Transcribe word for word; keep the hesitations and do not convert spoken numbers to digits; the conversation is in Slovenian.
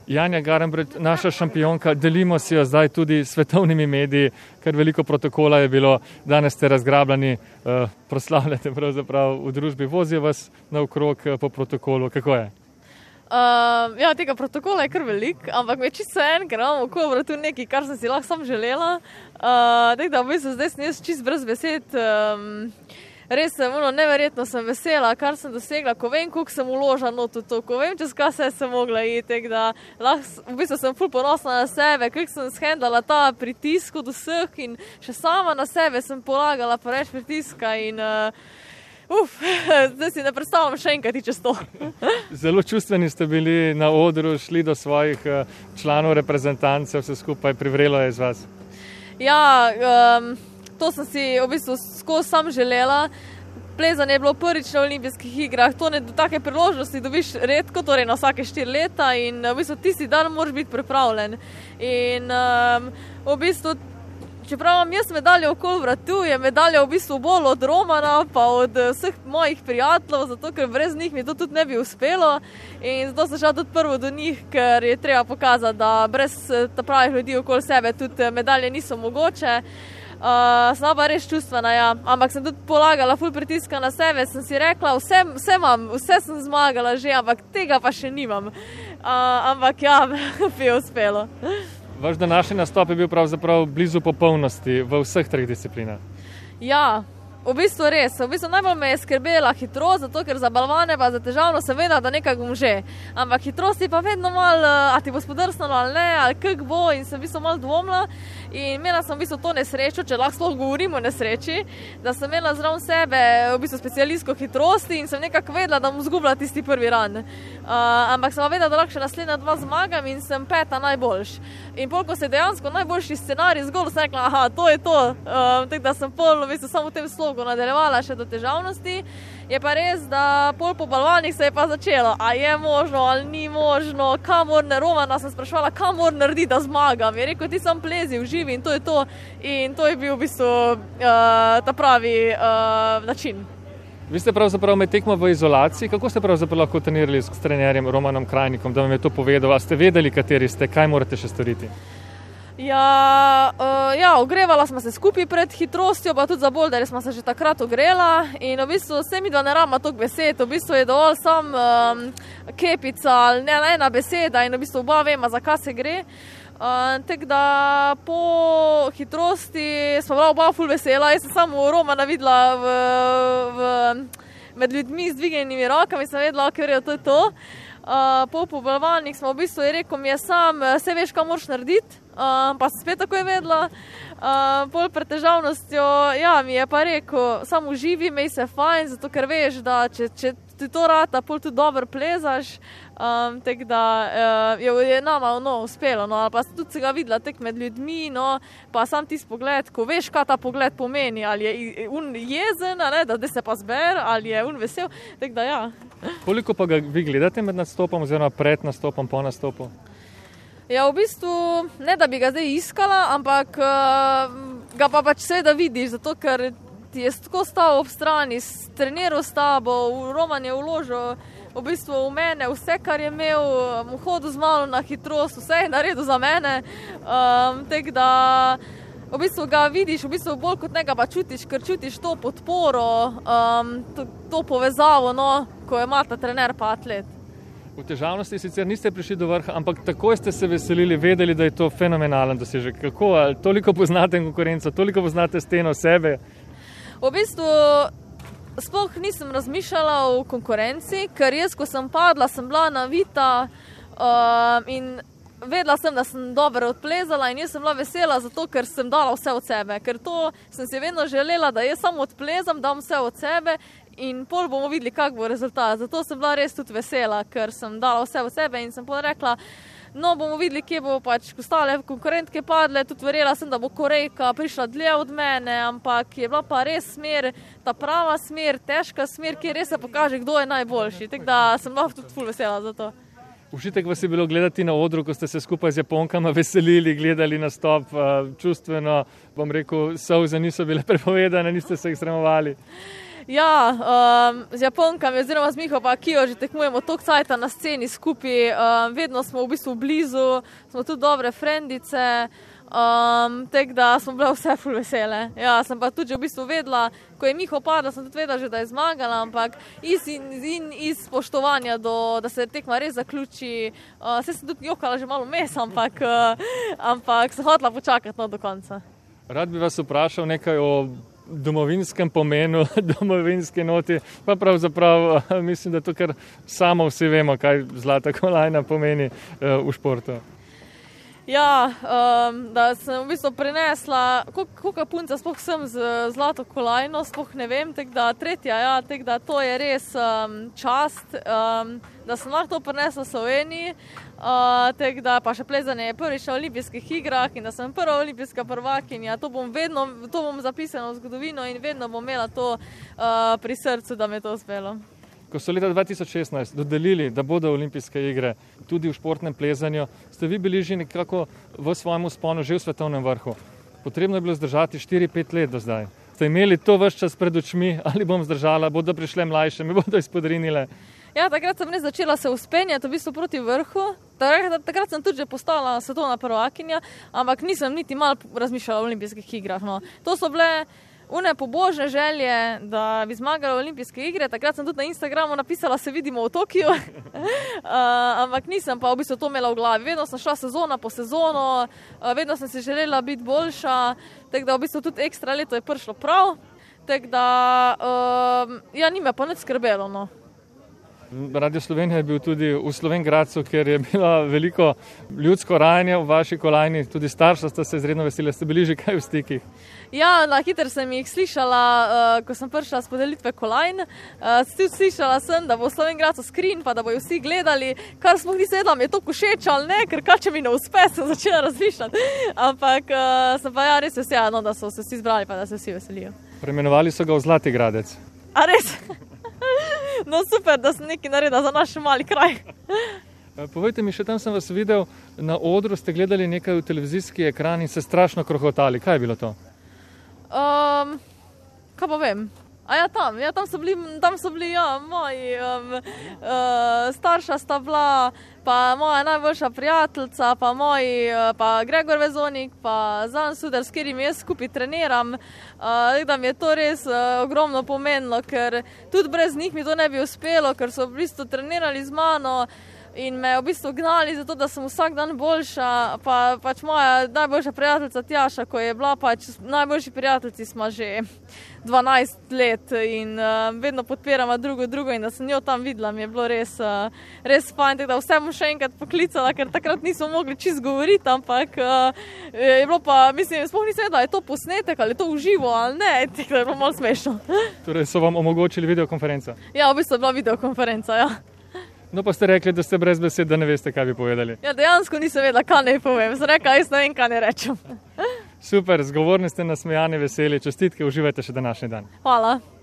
Janja Garnbret, naša šampionka, delimo si jo zdaj tudi s svetovnimi mediji, ker veliko protokola je bilo, danes ste razgrabljeni, uh, proslavljate pravzaprav v družbi, vozijo vas naokrog uh, po protokolu, kako je? Uh, ja, tega protokola je kar velik, ampak me čisto en, ker imamo okoli tu nekaj, kar sem si lahko sam želela, uh, tako da v bistvu zdaj sem jaz čist brez besed. Um, Res sem, ono, neverjetno sem vesela, kar sem dosegla, ko vem, koliko sem uložila not v to, ko vem, čez kaj se sem mogla iti, da lahko, v bistvu sem ful ponosna na sebe, koliko sem shendala ta pritisk od vseh in še sama na sebe sem polagala preveč pritiska in uh, uf, zdaj si ne predstavljam še enkrat čez to. Zelo čustveni ste bili na odru, šli do svojih uh, članov reprezentance, vse skupaj privrelo je iz vas. Ja, um, to sem si v bistvu skozi sam želela. Plezanje je bilo prvič na olimpijskih igrah, to ne do take priložnosti dobiš redko, torej na vsake štiri leta in v bistvu tisti dan moraš biti pripravljen. In um, v bistvu, čeprav imam jaz medaljo okoli vratu, je medalja v bistvu bolj od Romana pa od vseh mojih prijateljev, zato ker brez njih mi to tudi ne bi uspelo in zato sem šla tudi prvo do njih, ker je treba pokazati, da brez ta pravih ljudi okoli sebe tudi medalje niso mogoče. Uh, sem pa res čustvena, ja. Ampak sem tudi polagala ful pritiska na sebe, sem si rekla, vse, vse imam, vse sem zmagala že, ampak tega pa še nimam. Uh, ampak ja, bi je uspelo. Vaš današnji nastop je bil pravzaprav blizu popolnosti v vseh treh disciplinah. Ja, v bistvu res. V bistvu najbolj me je skrbela hitrost, zato ker za balvane pa za težavno sem vedela, da nekaj bom že. Ampak hitrost je pa vedno malo, a ti bo spodrsnalo ali ne, ali kak bo in sem v bistvu malo dvomila. In imela sem v bistvu to nesrečo, če lahko sploh govorim o nesreči, da sem imela zraven sebe v bistvu specialistko hitrosti in sem nekako vedela, da bom izgubila tisti prvi ran. Uh, ampak sem vedela, da lahko še naslednja dva zmagam in sem peta najboljš. In pol, ko se je dejansko najboljši scenarij zgodil, sem rekla, aha, to je to. Uh, tako da sem pol v bistvu samo v tem slogu nadaljevala še do težavnosti. Je pa res, da pol po balvanih se je pa začelo, a je možno ali ni možno, kam mora ne Romana, sem spraševala, kam mora narediti, da zmagam. Je rekel, ti sam plezi, uživi in to je to. In to je bil v bistvu uh, ta pravi uh, način. Vi ste pravzaprav med tekmo v izolaciji, kako ste pravzaprav lahko trenirali s trenerjem Romanom Krajnikom, da vam je to povedal, a ste vedeli, kateri ste, kaj morate še storiti? Ja, uh, ja, ogrevala smo se skupaj pred hitrostjo, pa tudi za boulderje smo se že takrat ogrela in v bistvu vse mi dva ne rabimo toliko besed, v bistvu je dovolj sam um, kepica ali ne, ena beseda in v bistvu oba vema, za kaj se gre. Uh, tako da po hitrosti smo bila oba ful vesela, jaz sem samo Romana videla v, v, med ljudmi z dvignjenimi rokami, sem vedela, ok, to je to. Uh, po pobalvanih smo v bistvu, je rekel mi je sam, vse veš, kaj moraš narediti, uh, pa sem spet tako je vedela. Uh, pol pred težavnostjo, ja, mi je pa rekel, samo uživi, mej se fajn, zato ker veš, da če, če ti to rata, pol tudi dobro plezaš, um, tako da uh, je, je nama no, uspelo, no, ali pa tudi se ga videla tek med ljudmi, no, pa sam tisti pogled, ko veš, kaj ta pogled pomeni, ali je un jezen, ne, da se pa zber, ali je un vesel, tako da ja. Koliko pa ga vi gledate med nastopom oziroma pred nastopom, po nastopu? Ja, v bistvu, ne da bi ga zdaj iskala, ampak uh, ga pa pač seveda vidiš, zato ker ti je tako stal ob strani, treniral s tabo, Roman je vložil v bistvu v mene vse, kar je imel, mu hodil z malo na hitrost, vse je naredil za mene, um, tako da v bistvu ga vidiš, v bistvu bolj kot njega pa čutiš, ker čutiš to podporo, um, to, to povezavo, no, ko ima ta trener pa atlet. V težavnosti sicer niste prišli do vrha, ampak takoj ste se veselili, vedeli, da je to fenomenalen dosežek. Kako? Ali toliko poznate konkurenco, toliko poznate steno sebe? V bistvu sploh nisem razmišljala o konkurenci, ker jaz, ko sem padla, sem bila navita uh, in vedela sem, da sem dobro odplezala in jaz sem bila vesela zato, ker sem dala vse od sebe. Ker to sem si vedno želela, da jaz samo odplezam, dam vse od sebe in pol bomo videli, kak bo rezultat. Zato sem bila res tudi vesela, ker sem dala vse od sebe in sem pol rekla, no bomo videli, kje bo pač ostale konkurentke padle, tudi verjela sem, da bo Korejka prišla dlje od mene, ampak je bila pa res smer, ta prava smer, težka smer, kjer res se pokaže, kdo je najboljši. Tako da sem bila tudi ful vesela za to. Užitek vas je bilo gledati na odru, ko ste se skupaj z Japonkama veselili, gledali nastop, čustveno, bom rekel, solze niso bile prepovedane, niste se jih sramovali. Ja, um, z Japonkami oziroma z Miho pa Kijo že tekmujemo toliko cajta na sceni skupaj, um, vedno smo v bistvu blizu, smo tudi dobre frendice, um, tako da smo bile vse ful vesele. Ja, sem pa tudi v bistvu vedela, ko je Miho padla, sem tudi vedela že, da je zmagala, ampak iz, in, in iz spoštovanja, do, da se tekma res zaključi, uh, se sem tudi jokala že malo mes, ampak, uh, ampak sem hotela počakati no, do konca. Rad bi vas vprašal nekaj o domovinskem pomenu, domovinske noti, pa pravzaprav mislim, da to kar samo vsi vemo, kaj zlata kolajna pomeni v športu. Ja, um, da sem v bistvu prinesla, koliko punca sploh sem z zlato kolajno, sploh ne vem, tako da tretja, ja, tako da to je res um, čast, um, da sem lahko to prinesla v Sloveniji, uh, tako da pa še plezanje je prvič na olimpijskih igrah in da sem prva olimpijska prvakinja, to bom vedno, to bom zapisala v zgodovino in vedno bom imela to uh, pri srcu, da me je to uspelo. Ko so leta dva tisoč šestnajst dodelili, da bodo olimpijske igre tudi v športnem plezanju, ste vi bili že nekako v svojem vzponu že v svetovnem vrhu. Potrebno je bilo zdržati štiri pet let do zdaj. Ste imeli to ves čas pred očmi, ali bom zdržala, bodo prišle mlajše, me bodo izpodrinile? Ja, takrat sem res začela se uspenjati v bistvu proti vrhu. Takrat, takrat sem tudi že postala svetovna prvakinja, ampak nisem niti malo razmišljala o olimpijskih igrah. No. To so bile une pobožne želje, da bi zmagala olimpijske igre. Takrat sem tudi na Instagramu napisala, se vidimo v Tokiu, uh, ampak nisem pa v bistvu to imela v glavi. Vedno sem šla sezona po sezono, uh, vedno sem si želela biti boljša, tako da v bistvu tudi ekstra leto je prišlo prav, tako da uh, ja, ni me pa nič skrbelo, no. Radio Slovenija je bil tudi v Slovengradcu, kjer je bilo veliko ljudsko rajanje v vaši kolajni, tudi starša ste se izredno veseli, ste bili že kaj v stikih? Ja, na hitro sem jih slišala, uh, ko sem prišla s podelitve kolajn. Uh, slišala sem, da bo v Slovengradcu skrin, pa da bojo vsi gledali, kar sploh nisem vedela, mi je to všeč ali ne, ker kaj če mi ne uspe, sem začela razmišljati. Ampak uh, sem pa ja res vesela, no, da so se vsi zbrali, pa da se vsi veselijo. Preimenovali so ga v Zlati Gradec. A res? No super, da sem nekaj naredila za naš mali kraj. Povejte mi, še tam sem vas videl, na odru ste gledali nekaj v televizijski ekran in se strašno krohotali. Kaj je bilo to? Um, kaj pa vem? A ja, tam, ja, tam so bili, tam so bili ja, moji um, uh, starša sta bila, pa moja najboljša prijateljica, pa moji, uh, pa Gregor Vezonik, pa Zan Suder, s katerimi jaz skupaj treniram. Uh, da mi je to res uh, ogromno pomenilo, ker tudi brez njih mi to ne bi uspelo, ker so v bistvu trenirali z mano in me v bistvu gnali zato, da sem vsak dan boljša, pa pač moja najboljša prijateljica Tjaša, ko je bila pač najboljši prijateljici smo že dvanajst let in uh, vedno podpiramo drugo drugo in da sem jo tam videla, mi je bilo res, uh, res fajn, tako da vse bom še enkrat poklicala, ker takrat nismo mogli čisto govoriti, ampak uh, je bilo pa, mislim, sploh nisem vedela, je to posnetek ali je to uživo ali ne, tako da je bilo malo smešno. Torej so vam omogočili videokonferenco? Ja, v bistvu je bila videokonferenca, ja. No pa ste rekli, da ste brez besed, da ne veste, kaj bi povedali. Ja, dejansko nisem vedela, kaj ne povem. Sem rekla, jaz ne vem, kaj ne rečem. Super, zgovorni ste, nasmejani, veseli. Čestitke, uživajte še današnji dan. Hvala.